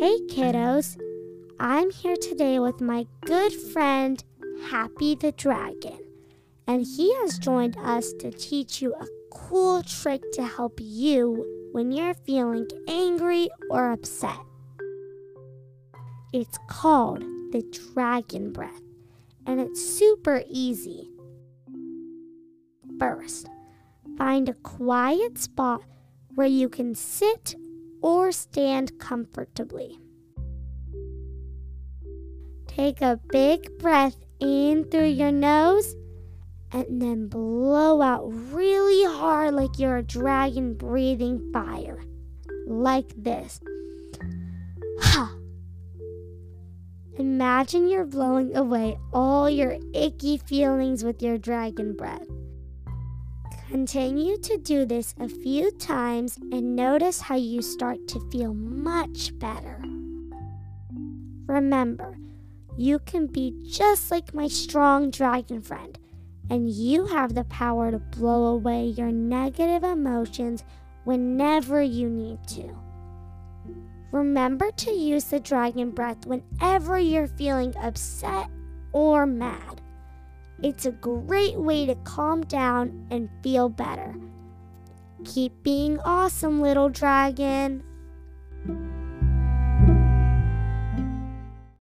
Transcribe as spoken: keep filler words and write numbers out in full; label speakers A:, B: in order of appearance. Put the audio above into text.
A: Hey kiddos, I'm here today with my good friend Happy the Dragon, and he has joined us to teach you a cool trick to help you when you're feeling angry or upset. It's called the Dragon Breath, and it's super easy. First, find a quiet spot where you can sit or stand comfortably. Take a big breath in through your nose and then blow out really hard like you're a dragon breathing fire. Like this. Ha! Imagine you're blowing away all your icky feelings with your dragon breath. Continue to do this a few times and notice how you start to feel much better. Remember, you can be just like my strong dragon friend, and you have the power to blow away your negative emotions whenever you need to. Remember to use the dragon breath whenever you're feeling upset or mad. It's a great way to calm down and feel better. Keep being awesome, little dragon.